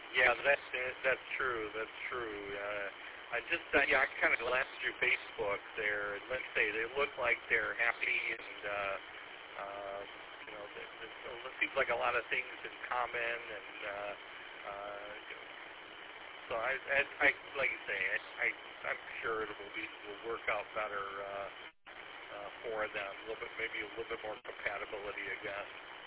Yeah, that's true. That's true. I kind of glanced through Facebook there, and let's say they look like they're happy, and it seems like a lot of things in common, and so I like you say, I'm sure will work out better for them. Maybe a little bit more compatibility, I guess.